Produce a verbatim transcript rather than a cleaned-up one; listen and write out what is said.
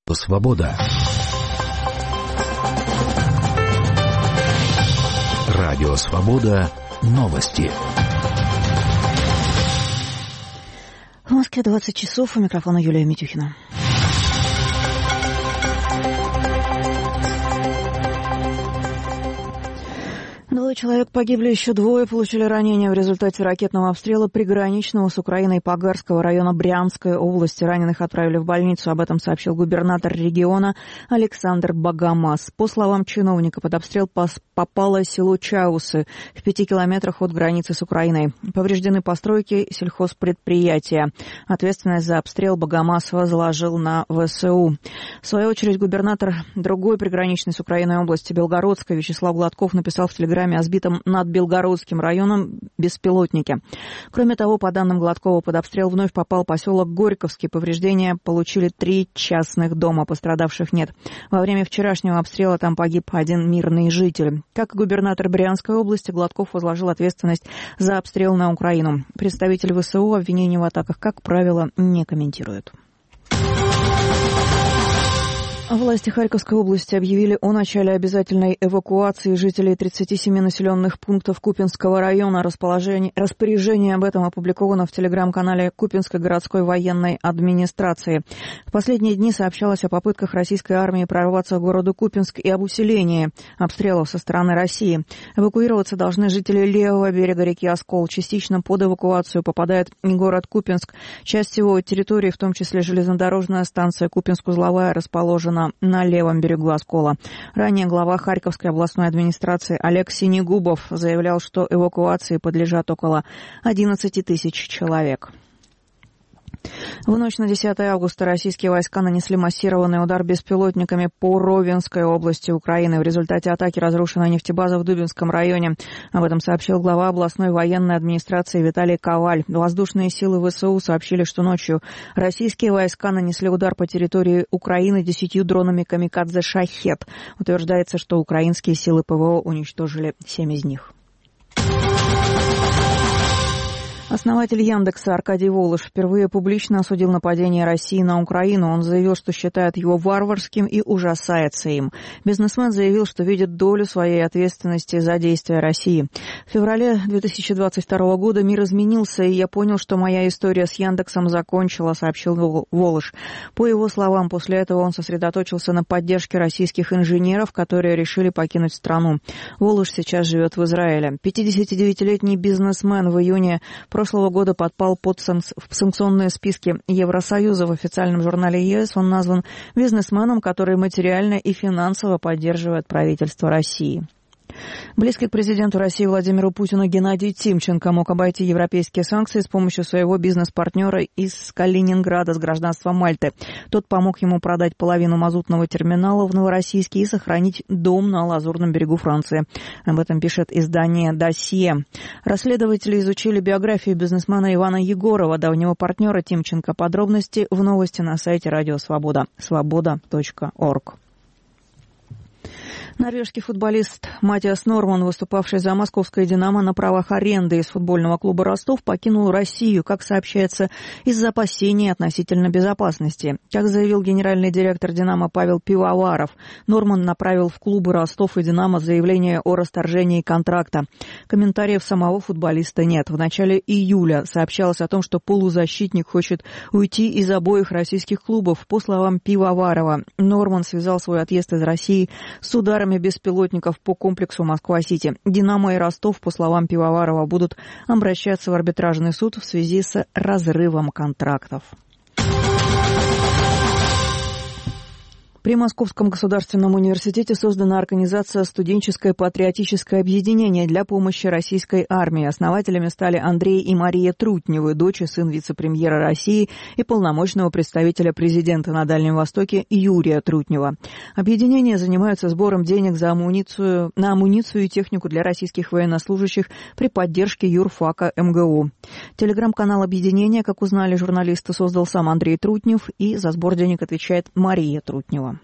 Свобода. Радио Свобода. Новости. В Москве двадцать часов. У микрофона Юлия Митюхина. Двое человек погибли, еще двое получили ранения в результате ракетного обстрела приграничного с Украиной Пагарского района Брянской области. Раненых отправили в больницу. Об этом сообщил губернатор региона Александр Богомаз. По словам чиновника, под обстрел попало село Чаусы в пяти километрах от границы с Украиной. Повреждены постройки сельхозпредприятия. Ответственность за обстрел Богомаз возложил на ВСУ. В свою очередь, губернатор другой приграничной с Украиной области Белгородской Вячеслав Гладков написал в телеграме о сбитом над Белгородским районом беспилотнике. Кроме того, по данным Гладкова, под обстрел вновь попал поселок Горьковский. Повреждения получили три частных дома, пострадавших нет. Во время вчерашнего обстрела там погиб один мирный житель. Как и губернатор Брянской области, Гладков возложил ответственность за обстрел на Украину. Представитель ВСУ обвинения в атаках, как правило, не комментирует. Власти Харьковской области объявили о начале обязательной эвакуации жителей тридцати семи населенных пунктов Купинского района. Распоряжение об этом опубликовано в телеграм-канале Купинской городской военной администрации. В последние дни сообщалось о попытках российской армии прорваться к городу Купинск и об усилении обстрелов со стороны России. Эвакуироваться должны жители левого берега реки Оскол. Частично под эвакуацию попадает и город Купинск. Часть его территории, в том числе железнодорожная станция Купинск-Узловая, расположена на левом берегу Оскола. Ранее глава Харьковской областной администрации Олег Синегубов заявлял, что эвакуации подлежат около одиннадцати тысяч человек. В ночь на десятое августа российские войска нанесли массированный удар беспилотниками по Ровенской области Украины. В результате атаки разрушена нефтебаза в Дубинском районе. Об этом сообщил глава областной военной администрации Виталий Коваль. Воздушные силы ВСУ сообщили, что ночью российские войска нанесли удар по территории Украины десятью дронами «Камикадзе Шахед». Утверждается, что украинские силы ПВО уничтожили семь из них. Основатель Яндекса Аркадий Волош впервые публично осудил нападение России на Украину. Он заявил, что считает его варварским и ужасается им. Бизнесмен заявил, что видит долю своей ответственности за действия России. В феврале две тысячи двадцать второго года мир изменился, и я понял, что моя история с Яндексом закончила, сообщил Волош. По его словам, после этого он сосредоточился на поддержке российских инженеров, которые решили покинуть страну. Волош сейчас живет в Израиле. пятидесятидевятилетний бизнесмен в июне прошлого года подпал под санкционные списки Евросоюза. В официальном журнале ЕС он назван бизнесменом, который материально и финансово поддерживает правительство России. Близкий к президенту России Владимиру Путину Геннадий Тимченко мог обойти европейские санкции с помощью своего бизнес-партнера из Калининграда с гражданства Мальты. Тот помог ему продать половину мазутного терминала в Новороссийске и сохранить дом на Лазурном берегу Франции. Об этом пишет издание «Досье». Расследователи изучили биографию бизнесмена Ивана Егорова, давнего партнера Тимченко. Подробности в новости на сайте Радио Свобода. свобода точка орг. Норвежский футболист Матиас Норман, выступавший за московское «Динамо» на правах аренды из футбольного клуба «Ростов», покинул Россию, как сообщается, из-за опасений относительно безопасности. Как заявил генеральный директор «Динамо» Павел Пивоваров, Норман направил в клубы «Ростов» и «Динамо» заявление о расторжении контракта. Комментариев самого футболиста нет. В начале июля сообщалось о том, что полузащитник хочет уйти из обоих российских клубов. По словам Пивоварова, Норман связал свой отъезд из России с ударами беспилотников по комплексу Москва-Сити. «Динамо» и «Ростов», по словам Пивоварова, будут обращаться в арбитражный суд в связи с разрывом контрактов. При Московском государственном университете создана организация «Студенческое патриотическое объединение» для помощи российской армии. Основателями стали Андрей и Мария Трутневы, дочь и сын вице-премьера России и полномочного представителя президента на Дальнем Востоке Юрия Трутнева. Объединения занимаются сбором денег за амуницию, на амуницию и технику для российских военнослужащих при поддержке юрфака эм гэ у. Телеграм-канал объединения, как узнали журналисты, создал сам Андрей Трутнев, и за сбор денег отвечает Мария Трутнева.